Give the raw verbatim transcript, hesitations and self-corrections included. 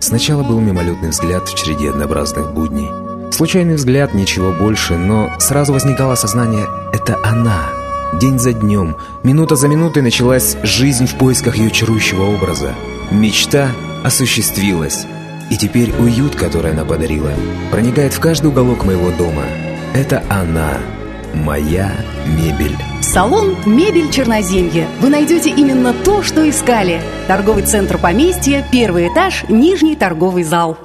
Сначала был мимолетный взгляд в череде однообразных будней. Случайный взгляд, ничего больше, но сразу возникало осознание — это она. День за днем, минута за минутой началась жизнь в поисках ее чарующего образа. Мечта осуществилась. И теперь уют, который она подарила, проникает в каждый уголок моего дома. Это она, моя мебель. Салон «Мебель Черноземье». Вы найдете именно то, что искали. Торговый центр «Поместье», первый этаж, нижний торговый зал.